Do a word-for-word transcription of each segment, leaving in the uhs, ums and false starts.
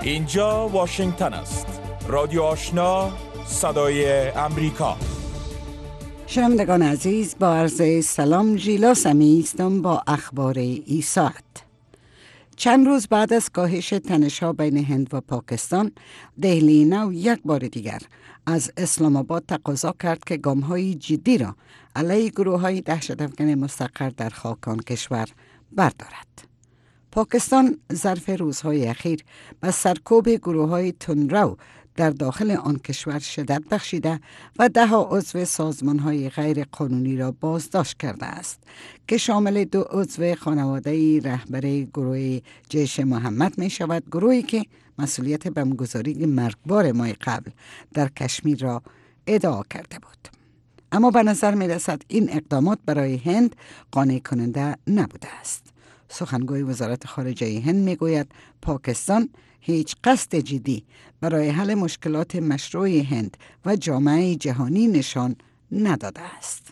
اینجا واشنگتن است. رادیو آشنا، صدای امریکا. شنوندگان عزیز، با عرض سلام، ژیلا سمی هستم با اخبار این ساعت. چند روز بعد از کاهش تنش‌ها بین هند و پاکستان، دهلی نو یک بار دیگر از اسلام آباد تقاضا کرد که گام‌های جدی را علیه گروه‌های دهشت‌افکن مستقر در خاک آن کشور بردارد. پاکستان ظرف روزهای اخیر به سرکوب گروه‌های تندرو در داخل آن کشور شدت بخشیده و ده ها عضو سازمان‌های غیر قانونی را بازداشت کرده است که شامل دو عضو خانواده رهبر گروه جیش محمد می شود، گروهی که مسئولیت بمبگذاری مرگبار ماه قبل در کشمیر را ادعا کرده بود. اما به نظر می رسد این اقدامات برای هند قانع کننده نبوده است. سخنگوی وزارت خارجه هند می گوید پاکستان هیچ قصد جدی برای حل مشکلات مشروع هند و جامعه جهانی نشان نداده است.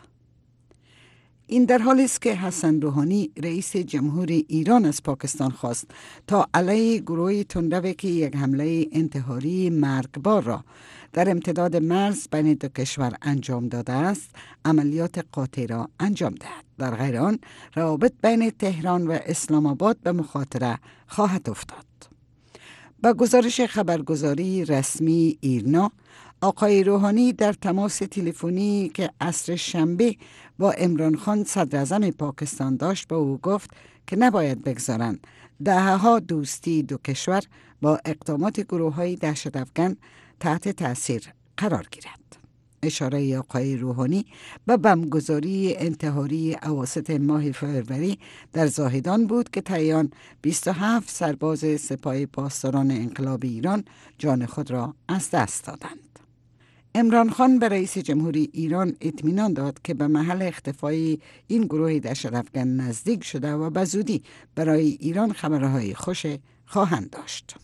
این در حالی است که حسن روحانی رئیس جمهوری ایران از پاکستان خواست تا علیه گروه تندرو که یک حمله انتحاری مرگبار را در امتداد مرز بین دو کشور انجام داده است، عملیات قاطع را انجام دهد. در غیر آن روابط بین تهران و اسلام آباد به مخاطره خواهد افتاد. با گزارش خبرگزاری رسمی ایرنا، آقای روحانی در تماس تلفنی که عصر شنبه با عمران خان صدر اعظم پاکستان داشت به او گفت که نباید بگذارند دهه‌ها دوستی دو کشور با اقدامات گروه‌های دهشت‌افکن تحت تأثیر قرار گیرد. اشاره آقای روحانی به بمبگذاری انتحاری اواسط ماه فروری در زاهدان بود که طی بیست و هفت سرباز سپاه پاسداران انقلاب ایران جان خود را از دست دادند. عمران خان به رئیس جمهوری ایران اطمینان داد که به محل اختفای این گروه دهشت‌افکن نزدیک شده و به زودی برای ایران خبرهای خوش خواهند داشت.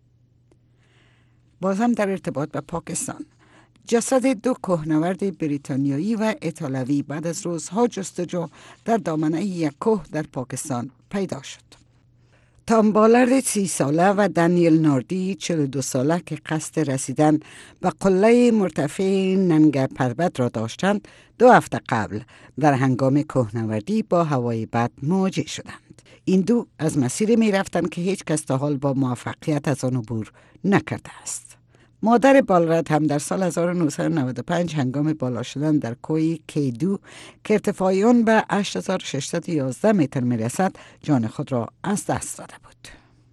باز هم در ارتباط با پاکستان، جسد دو کوهنورد بریتانیایی و ایتالوی بعد از روزها جستجو در دامنه یک کوه در پاکستان پیدا شد. تام بالارد سی ساله و دانیل ناردی چهل و دو ساله که قصد رسیدن به قله مرتفع ننگه پربت را داشتند، دو هفته قبل در هنگام کوهنوردی با هوای بد مواجه شدند. این دو از مسیری می رفتند که هیچ کس تا حال با موفقیت از آن عبور نکرده است. مادر بالارد هم در سال هزار و نهصد و نود و پنج هنگام بالا شدن در کوه کی دو که ارتفاع آن به هشت هزار و ششصد و یازده متر می رسد جان خود را از دست داده بود.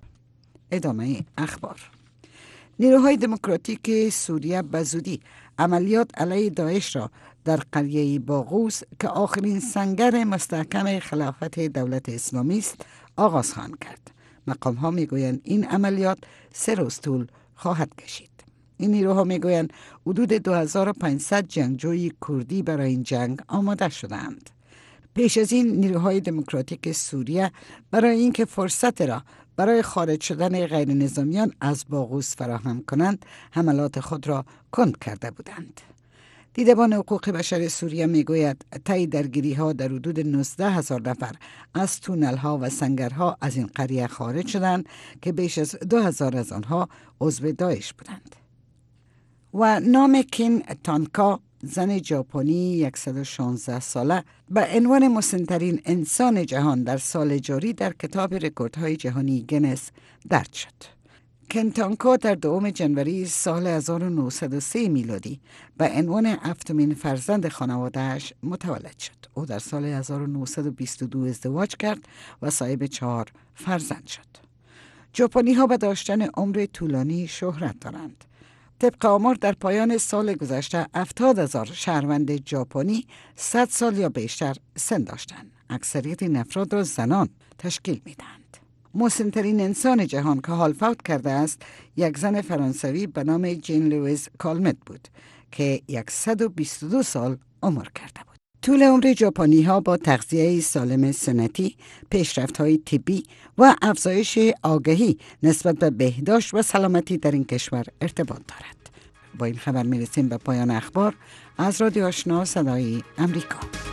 ادامه اخبار. نیروهای دموکراتیک سوریه به زودی عملیات علیه داعش را در قریه باغوس که آخرین سنگر مستحکم خلافت دولت اسلامی است آغاز خواهند کرد. مقام ها می گویند این عملیات سه روز طول خواهد کشید. این نیروها میگویند حدود دو هزار و پانصد جنگجوی کردی برای این جنگ آماده شدند. پیش از این نیروهای دموکراتیک سوریه برای اینکه فرصت را برای خارج شدن غیر نظامیان از باغوس فراهم کنند، حملات خود را کند کرده بودند. دیدبان حقوق بشر سوریه میگوید طی درگیری ها در حدود نوزده هزار نفر از تونل ها و سنگرها از این قریه خارج شدند که بیش از دو هزار از آنها عضو داعش بودند. و نام کین تانکا، زن ژاپنی صد و شانزده ساله، به عنوان مسن‌ترین انسان جهان در سال جاری در کتاب رکوردهای جهانی گینس درج شد. کین تانکا در دوم جنوری سال هزار و نهصد و سه میلادی به عنوان هفتمین فرزند خانواده‌اش متولد شد. او در سال هزار و نهصد و بیست و دو ازدواج کرد و صاحب چهار فرزند شد. ژاپنی ها به داشتن عمر طولانی شهرت دارند. طبق آمار در پایان سال گذشته هفتاد هزار شهروند ژاپنی صد سال یا بیشتر سن داشتند. اکثریت این افراد را زنان تشکیل میدهند. مسن‌ترین انسان جهان که حال فوت کرده است یک زن فرانسوی به نام جین لوئیس کالمت بود که صد و بیست و دو سال عمر کرده بود. طول عمر ژاپنی ها با تغذیه سالم سنتی، پیشرفت های طبی و افزایش آگاهی نسبت به بهداشت و سلامتی در این کشور ارتباط دارد. با این خبر می رسیم به پایان اخبار از رادیو آشنا صدای امریکا.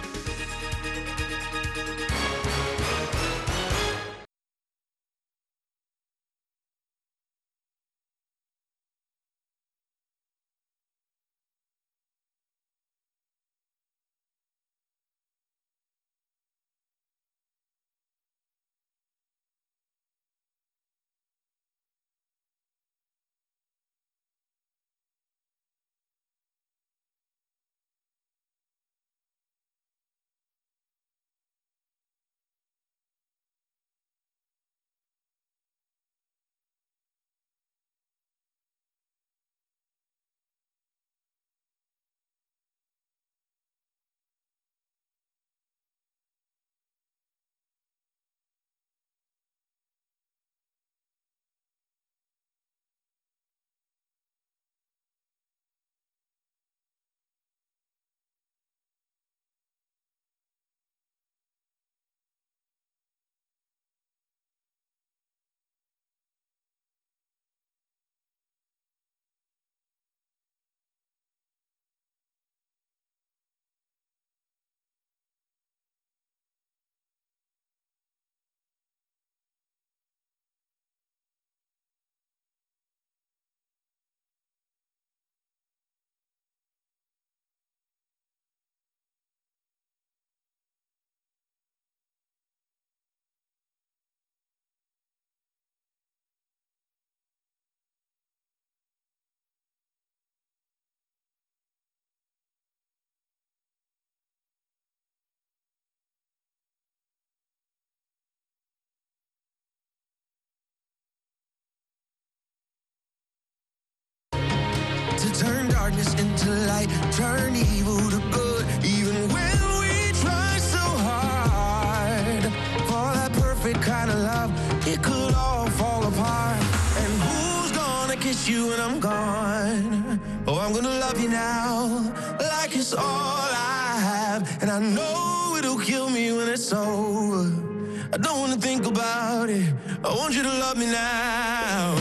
darkness into light, turn evil to good, even when we try so hard for that perfect kind of love, it could all fall apart. And who's gonna kiss you when I'm gone? Oh, I'm gonna love you now like it's all I have, and I know it'll kill me when it's over. I don't wanna think about it, I want you to love me now.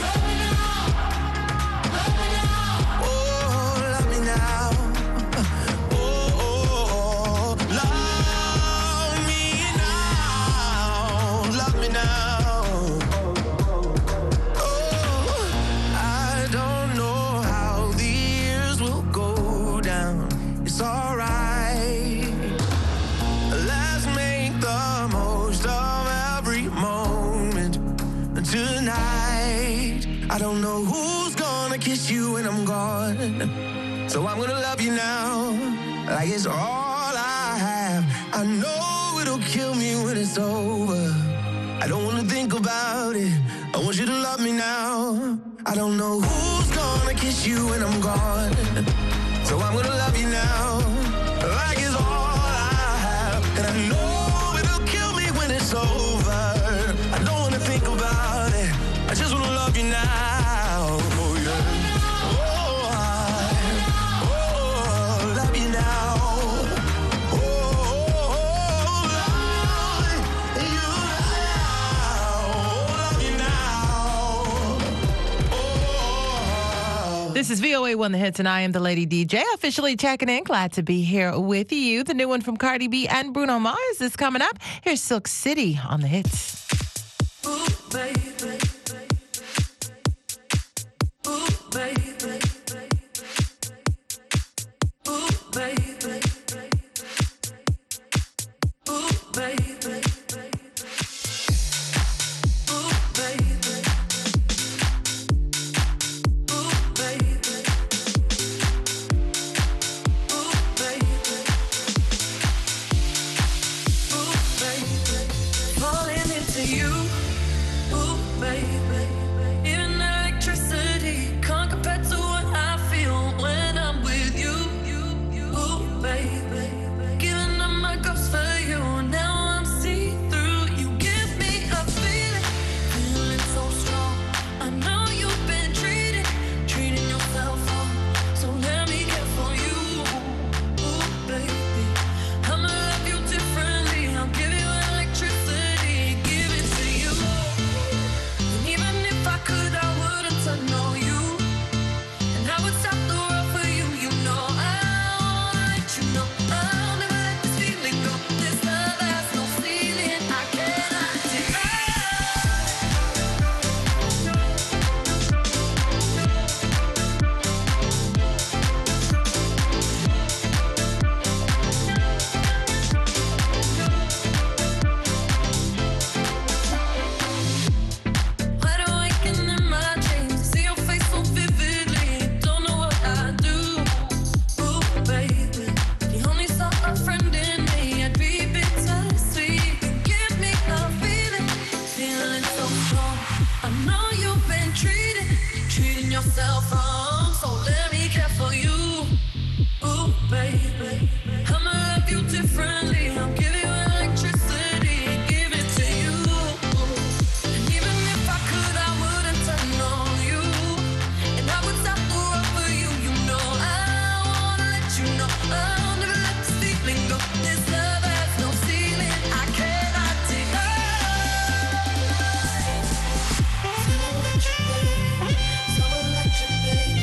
I don't know who's gonna kiss you when I'm gone, so I'm gonna love you now like it's all I have. I know it'll kill me when it's over. I don't wanna think about it, I want you to love me now. I don't know who's gonna kiss you when I'm gone, so I'm gonna love you now like it's all I have. And I know it'll kill me when it's over. I don't wanna think about it, I just wanna love you now. Oh yeah. Oh, I, oh, love you now. Oh, oh, oh, love you now. Love you now. Oh. This is V O A One The Hits, and I am the Lady D J, officially checking in. Glad to be here with you. The new one from Cardi B and Bruno Mars is coming up. Here's Silk City on The Hits. Ooh, baby. Baby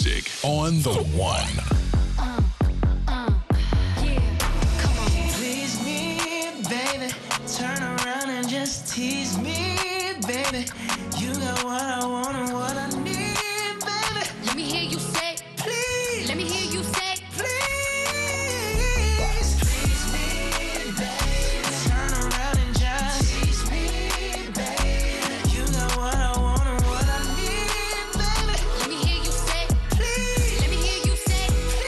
music on the one. Please me, baby. Turn around and just tease me, baby. You got what I want and what I need, baby. Let me hear you say, Please, let me hear you say, please. Please me, baby. Turn around and just tease me, baby. You got what I want and what I need, baby. let me hear you say, Please, let me hear you say,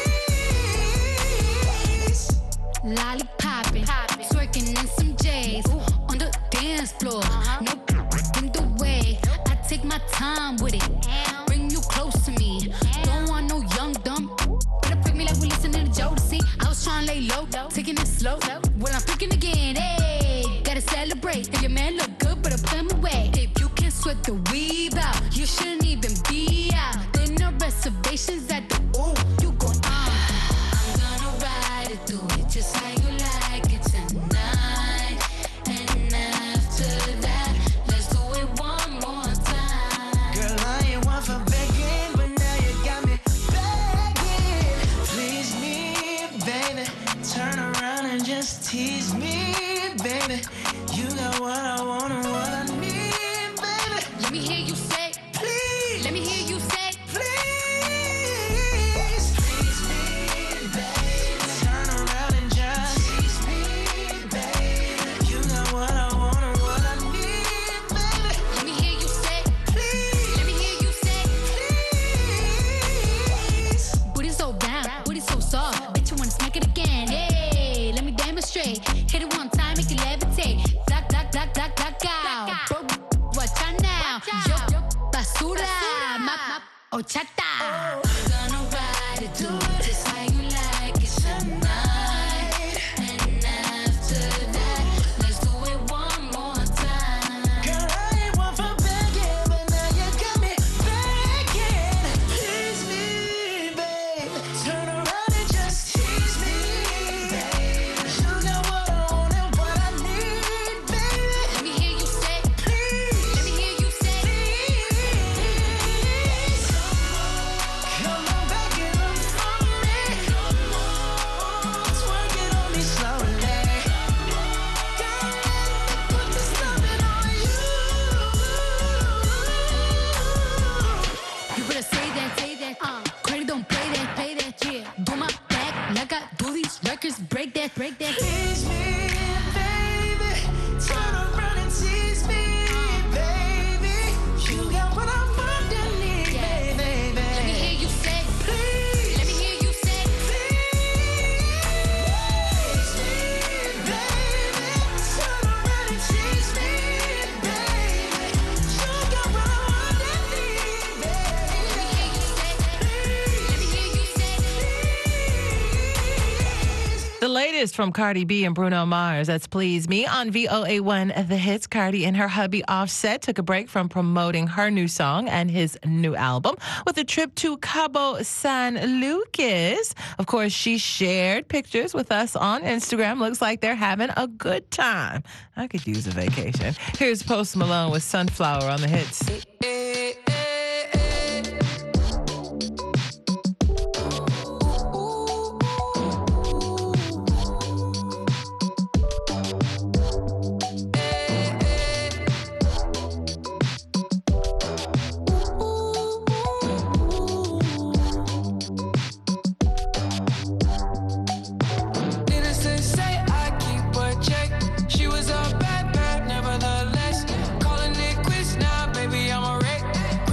please. lollipopping, twerking in some J's on the dance floor. No in the way, I take my time with it. Bring you close to me. Don't want no young dumb. Better freak me like we listening to Jodeci. I was trying to lay low, taking it slow. Well, I'm freaking again. Hey, gotta celebrate. If your man look good, better put him away. If you can sweat the weave out, you shouldn't even be out. There no reservations at the ooh. You going on? I'm gonna ride it through it just how you like it tonight. And after that, let's do it one more time. Girl, I ain't one for begging, but now you got me begging. Please me, baby. Turn around and just tease me, baby. You got what I want and what I need, baby. Let me hear you say, Please, let me hear you say, please. Please me, baby. Turn around and just tease me, baby. You got what I want and what I need, baby. let me hear you say, Please, let me hear you say. please. Booty so round, booty so soft. Bet you wanna smack it again. Hey, let me demonstrate. Hit it one time, make it levitate. Black, black, black, black, black out. Bro, watch out now. Yo, basura, ma, ochata. Gonna ride it, do it just how you like it tonight. And after that, let's do it one more time. Girl, I ain't one for begging, but now you got me begging. Please me, babe. Turn around and just tease me, babe. You got what I want and what I need, baby. Let me hear you say, Please, let me hear you say, please. Come on back and look for me. Twerk it on me slowly. Girl, put this loving on you. you better say that, say that. Uh, credit don't play that, play that. Yeah, do my back like I do these records. Break that, break that. Tease me, baby. Turn around and tease me, baby. You got what I want and need, baby. Let me hear you say, Please, let me hear you say, please, baby. Turn around and tease me, baby. You got what I want and need, baby. let me hear you say, let me hear you say. The latest from Cardi B and Bruno Mars, that's Please Me on V O A one The Hits. Cardi and her hubby Offset took a break from promoting her new song and his new album with a trip to Cabo San Lucas. Of course, she shared pictures with us on Instagram. Looks like they're having a good time. I could use a vacation. Here's Post Malone with Sunflower on The Hits. Needless to say, I keep a check. She was a bad, bad, nevertheless. Calling it quits now, baby, I'm a wreck.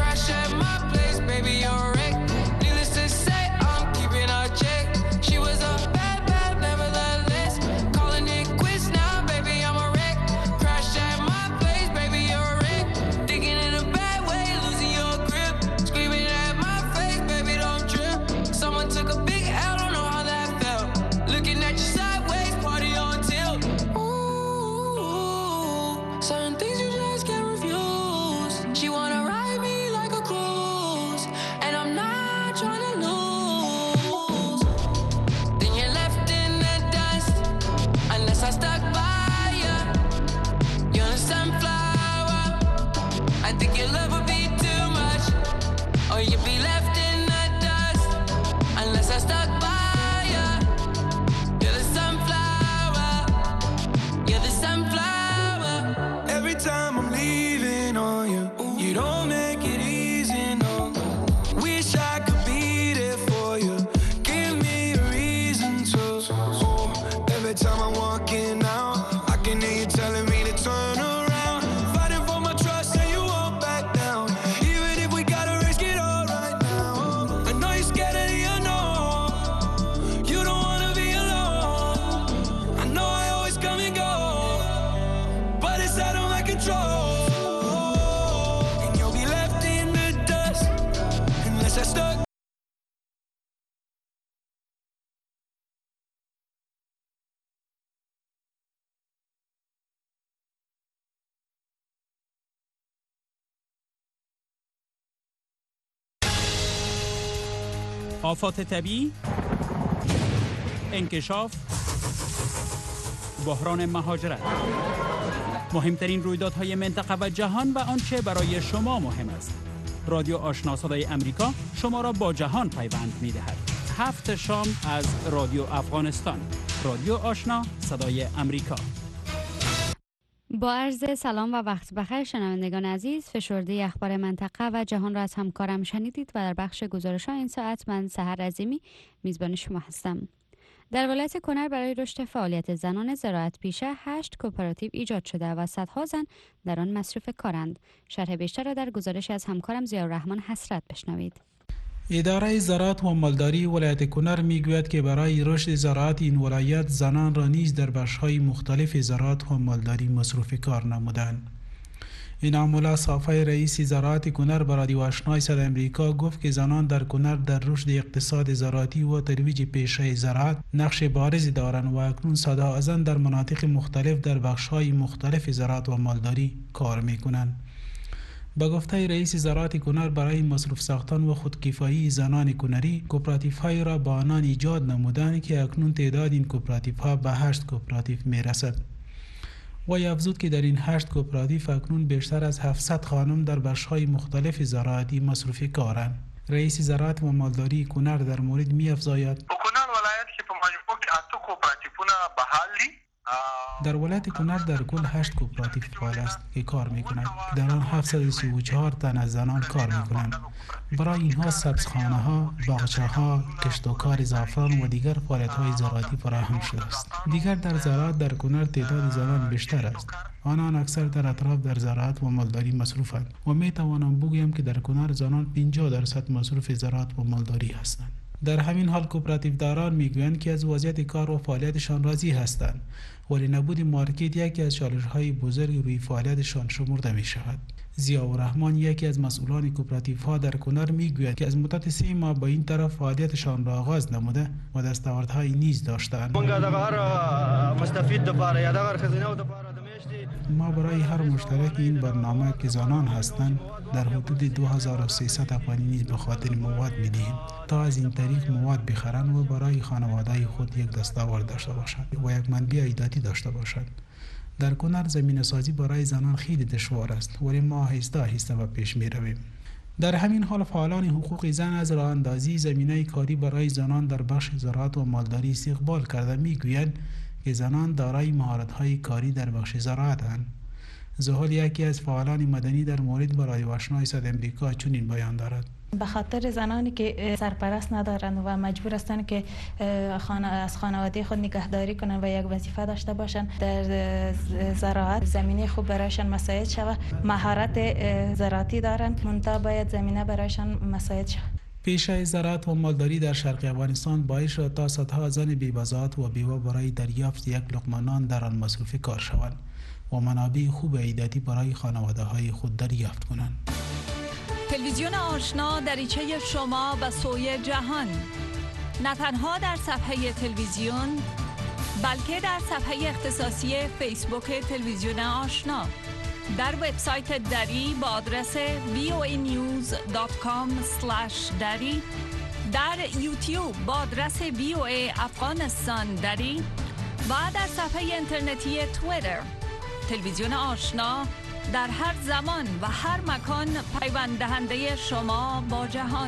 آفات طبیعی، انکشاف، بحران مهاجرت، مهمترین رویدادهای منطقه و جهان و آنچه برای شما مهم است. رادیو آشنا صدای امریکا شما را با جهان پیوند می‌دهد. هفت شام از رادیو افغانستان. رادیو آشنا صدای امریکا. با عرض سلام و وقت بخیر شنوندگان عزیز، فشرده اخبار منطقه و جهان را از همکارم شنیدید و در بخش گزارش‌ها این ساعت من سحر عظیمی میزبان شما هستم. در ولایت کنر برای رشد فعالیت زنان زراعت پیشه هشت کوپراتیو ایجاد شده و صدها زن در آن مصروف کارند. شرح بیشتر را در گزارش از همکارم ضیاءالرحمن حسرت بشنوید. اداره زراعت و مالداری ولایت کنر میگوید که برای رشد زراعت این ولایت زنان را نیز در بخش‌های مختلف زراعت و مالداری مصروف کار نمودند. انعام‌الله صافی رئیس زراعت کنر به رادیو آشنای صدای امریکا گفت که زنان در کنر در رشد اقتصاد زراعتی و ترویج پیشه زراعت نقش بارزی دارند و اکنون صدها زن در مناطق مختلف در بخش‌های مختلف زراعت و مالداری کار می‌کنند. با گفته رئیس زراعت کنر برای مصروف ساختن و خودکفایی زنان کنری کوپراتیوهای را با آنان ایجاد نمودند که اکنون تعداد این کوپراتیوها به هشت کوپراتیو میرسد. وی افزود که در این هشت کوپراتیو اکنون بیشتر از هفتصد خانم در بخش‌های مختلف زراعتی مصروف کارند. رئیس زراعت و مالداری کنر در مورد می افزاید کنر ولایت که په مجموع کې اته کوپراتیوونه بحال دي. در ولایت کنر در کل هشت کوپراتیو فعال است که کار می‌کنند که در آن هفتصد و سی و چهار تن از زنان کار می‌کنند. برای اینها سبزخانه‌ها، باغچه‌ها، کشت و کار زعفران و دیگر فعالیت‌های زراعتی فراهم شده است. دیگر در زراعت در کنر تعداد زنان بیشتر است. آنان اکثر در اطراف در زراعت و مالداری مصروفند و می‌توانم بگویم که در کنر زنان پنجاه درصد مصروف زراعت و مالداری هستند. در همین حال کوپراتیو داران میگویند که از وضعیت کار و فعالیتشان راضی هستند، ولی نبود مارکت یکی از چالش‌های بزرگ روی فعالیتشان شمرده می شود. ضیاءالرحمن یکی از مسئولان کوپراتیوها در کنر میگوید که از مدت سه ماه با این طرف فعالیتشان را آغاز نموده و دستاوردهای نیز داشتند. ما برای هر مشترک این برنامه که زنان هستند در حدود دو هزار و سیصد افغانی نیز به خاطر مواد می‌دهیم تا از این طریق مواد بخرند و برای خانواده خود یک دستاورد داشته باشند و یک منبع ایداتی داشته باشند. در کنر زمینه سازی برای زنان خیلی دشوار است، ولی ما آهسته آهسته به پیش می رویم. در همین حال فعالان حقوق زن از راه اندازی زمینه کاری برای زنان در بخش زراعت و مالداری استقبال کرده میگویند که زنان دارای مهارت‌های کاری در بخش زراعت‌اند. زحل یکی از فعالان مدنی در مورد برای آشنای صدای امریکا چنین بیان دارد: به خاطر زنانی که سرپرست ندارند و مجبور هستند که خانه از خانواده خود نگهداری کنند و یک وظیفه داشته باشند، در زراعت زمینه خوب برایشان مساعد شود. مهارت زراعتی دارند، منتها باید زمینه برایشان مساعد شود. پیشه زراعت و مالداری در شرق افغانستان باعث شد تا صدها زن بی‌بضاعت و بیوه برای دریافت یک لقمه نان در آن مصروف کار شوند و منابع خوب ایداتی برای خانواده‌های خود دریافت کنند. تلویزیون آشنا دریچه شما به سوی جهان، نه تنها در صفحه تلویزیون بلکه در صفحه اختصاصی فیسبوک تلویزیون آشنا، در وبسایت دری با آدرس وی او ای نیوز دات کام اسلش دری، در یوتیوب با آدرس وی او ای افغانستان دری و در صفحه اینترنتی توییتر. تلویزیون آشنا در هر زمان و هر مکان پیوند دهنده شما با جهان.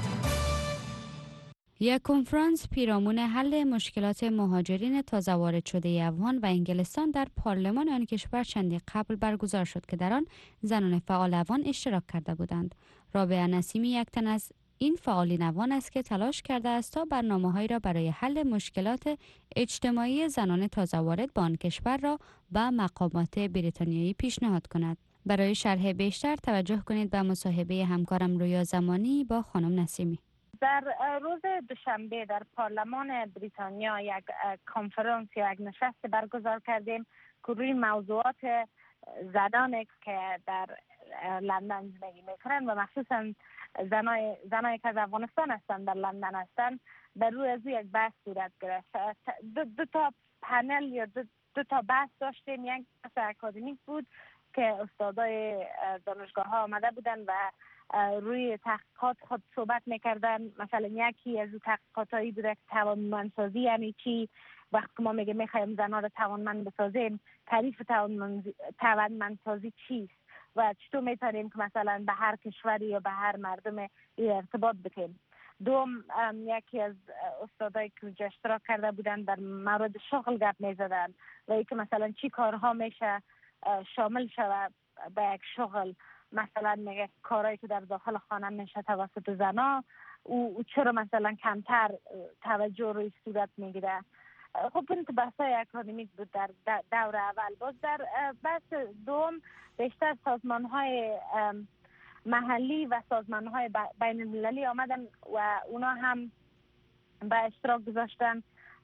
یک کنفرانس پیرامون حل مشکلات مهاجرین تازه وارد شده افغان و انگلستان در پارلمان آن کشور چندی قبل برگزار شد که در آن زنان فعال افغان اشتراک کرده بودند. رابعه نسیمی یک تن از این فعالین افغان است که تلاش کرده است تا برنامه‌هایی را برای حل مشکلات اجتماعی زنان تازه وارد به آن کشور را به مقامات بریتانیایی پیشنهاد کند. برای شرح بیشتر توجه کنید به مصاحبه همکارم رویا زمانی با خانم نسیمی. در روز دوشنبه در پارلمان بریتانیا یک کنفرانس یا یک نشست برگزار کردیم که روی موضوعات زنانی که در لندن زندگی میکنند و مخصوصا زنای زنایی که از افغانستان هستند در لندن هستند در روی از یک بحث صورت گرفت. دو, دو تا پنل یا دو, دو تا بحث داشتیم. یک بحث اکادمیک بود که استادای دانشگاه ها آمده بودند و روی تحقیقات خود صحبت میکردن. مثلا یکی از تحقیقات هایی بوده که توانمندسازی یعنی چی. وقتی ما میگه میخوایم زنها رو توانمند بسازیم، تعریف توانمندسازی چیست و چطور میتونیم که مثلا به هر کشوری یا به هر مردم ارتباط بتیم. دوم، یکی از استادایی که اشتراک کرده بودن در مورد شغل گپ میزدن و ای که مثلا چی کارها میشه شامل شود به یک شغل. مثلا میگه کارهایی که در داخل خانه میشه توسط زنا او چرا مثلا کمتر توجه روی صورت میگیره. خب این بحثای اکادمیک بود در دور اول. باز در بحث دوم بیشتر سازمان های محلی و سازمان های بین المللی آمدن و اونا هم به اشتراک گذاشتن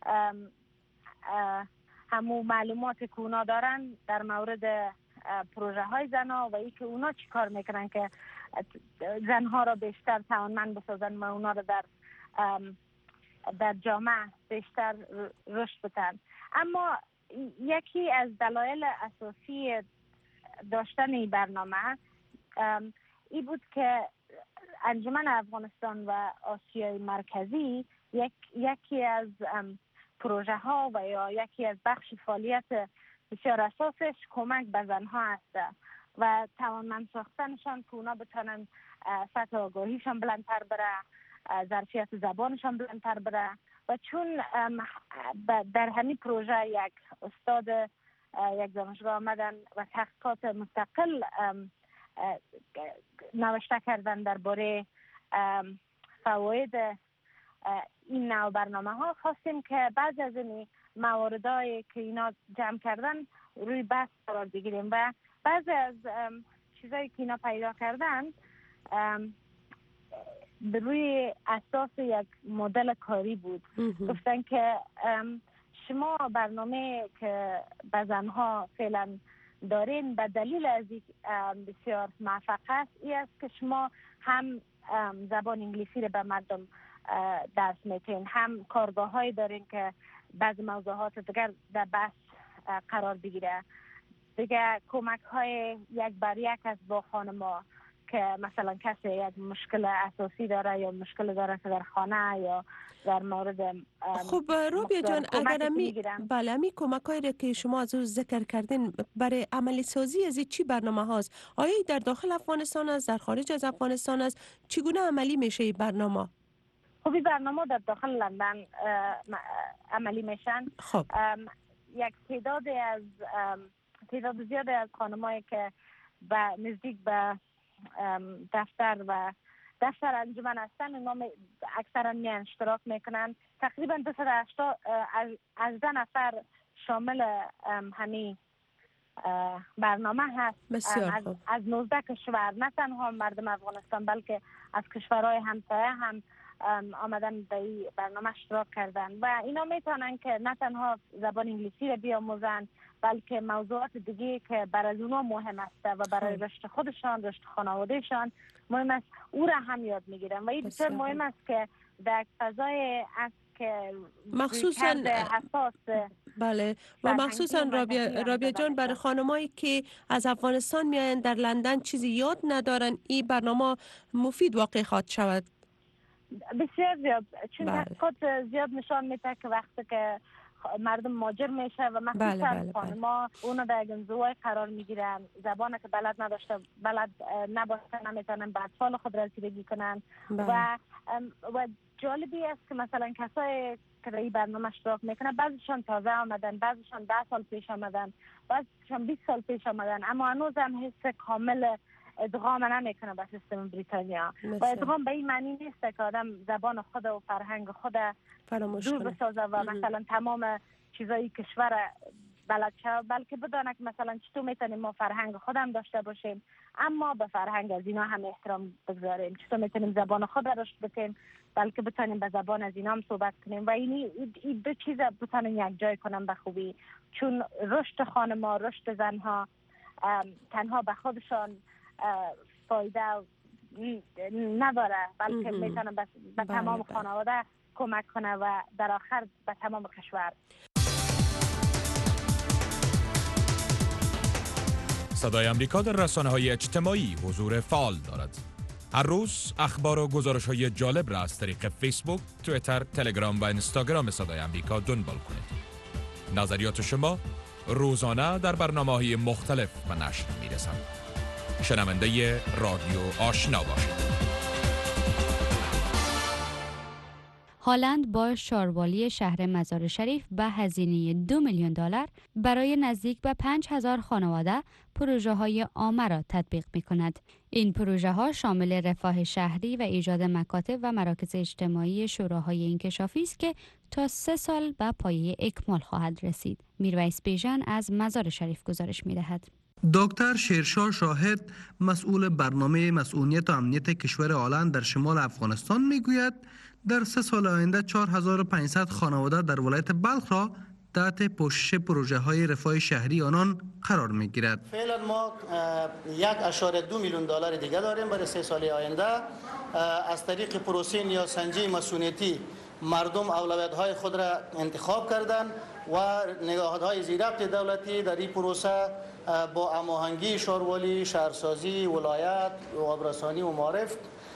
همو معلومات که اونا دارن در مورد پروژه های زنها و ای که اونا چی کار میکنن که زنها را بیشتر توانمند بسازن و اونا را در در جامعه بیشتر رشد بدن. اما یکی از دلایل اساسی داشتن این برنامه ای بود که انجمن افغانستان و آسیای مرکزی یک یکی از پروژه ها و یا یکی از بخش فعالیت بسیار اساسش کمک به زنها است و توانمند ساختنشان که اونا بتونن سطح آگاهیشان بلندتر بره، ظرفیت زبانشان بلندتر بره. و چون در همین پروژه یک استاد یک دانشگاه آمدن و تحقیقات مستقل نوشته کردن درباره فواید این نوع برنامه ها، خواستیم که بعض از این مواردهایی که اینا جمع کردن روی بحث قرار بگیریم و بعضی از چیزایی که اینا پیدا کردن به روی اساس یک مدل کاری بود. گفتن که شما برنامه که به زنها فعلا دارین به دلیل از بسیار موفق است ای است که شما هم زبان انگلیسی رو به مردم درس میتین، هم کارگاه هایی دارین که بعض موضوعات دیگر در بحث قرار بگیره. دیگه کمک های یک بر یک از با خانما که مثلا کسی یک مشکل اساسی داره یا مشکل داره که در خانه یا در مورد خب روبیا جان، اگر امی بله امی کمک هایی که شما از او ذکر کردین برای عملی سازی از چی برنامه هاست؟ آیا در داخل افغانستان است، در خارج از افغانستان است؟ چگونه عملی میشه این برنامه؟ خب این برنامه در داخل لندن عملی میشن. خب یک تعداد از تعداد زیاده از خانمایی که به نزدیک به دفتر و دفتر انجمن هستن اونا اکثرا می اشتراک میکنن. تقریبا دویست و هشتاد از ده نفر شامل همین برنامه هست. از, از نوزده کشور، نه تنها مردم افغانستان بلکه از کشورهای همسایه هم آمدن به این برنامه اشتراک کردن و اینا میتونن که نه تنها زبان انگلیسی رو بیاموزن بلکه موضوعات دیگه که برای اونا مهم است و برای رشد خودشان، رشد خانوادهشان مهم است او را هم یاد میگیرن و این بسیار مهم است که در فضای است که مخصوصا حساس بله و مخصوصا رابیا رابیا جان برای خانمایی که از افغانستان میاین در لندن چیزی یاد ندارن این برنامه مفید واقع خواهد شود. بسیار زیاد، چون تحقیقات زیاد نشان میده که وقتی که مردم مهاجر میشه و مخصوصا بله بله خانما اونا در انزوای قرار میگیرن، زبان که بلد نداشته بلد نباشه نمیتونن به اطفال خود رسیدگی کنن بله. و و جالبی است که مثلا کسای که در این برنامه اشتراک میکنن بعضیشان تازه آمدن، بعضیشان ده سال پیش آمدن، بعضیشان بیست سال پیش آمدن، اما هنوز هم حس کامل ادغام نمیکنه به سیستم بریتانیا و ادغام به این معنی نیست که آدم زبان خود و فرهنگ خود دور بسازه و مثلا تمام چیزایی کشور بلد شه، بلکه بدانه که مثلا چطور میتونیم ما فرهنگ خودم داشته باشیم اما به فرهنگ از اینا هم احترام بگذاریم، چطور میتونیم زبان خود رشد بدیم بلکه بتونیم به زبان از اینا هم صحبت کنیم و این این دو چیز بتونن یک جای کنن به خوبی، چون رشد خانم‌ها، رشد زنها تنها به خودشان فایده نداره بلکه میتونه به تمام خانواده کمک کنه و در آخر به تمام کشور. صدای امریکا در رسانه‌های اجتماعی حضور فعال دارد. هر روز اخبار و گزارش‌های جالب را از طریق فیسبوک، توییتر، تلگرام و اینستاگرام صدای آمریکا دنبال کنید. نظریات شما روزانه در برنامه‌های مختلف به نشر می‌رسند. شنونده رادیو آشنا باشید. هالند با شاروالی شهر مزار شریف به هزینه دو میلیون دلار برای نزدیک به پنج هزار خانواده پروژه های عامه را تطبیق می کند. این پروژه ها شامل رفاه شهری و ایجاد مکاتب و مراکز اجتماعی شوراهای انکشافی است که تا سه سال به پایه اکمال خواهد رسید. میرویس بیژن از مزار شریف گزارش می دهد. دکتر شیرشاه شاهد، مسئول برنامه مسئولیت و امنیت کشور هالند در شمال افغانستان میگوید در سه سال آینده چهار هزار و پانصد خانواده در ولایت بلخ را تحت پوشش پروژه های رفاه شهری آنان قرار می گیرد. فعلا ما یک اشاره دو میلیون دلار دیگه داریم برای سه سال آینده. از طریق پروسه نیازسنجی مسئولیتی مردم اولویت های خود را انتخاب کردند و نگاهدهای زیربط دولتی در این پروسه با هماهنگی شاروالی، شهرسازی، ولایت، آبرسانی و معارف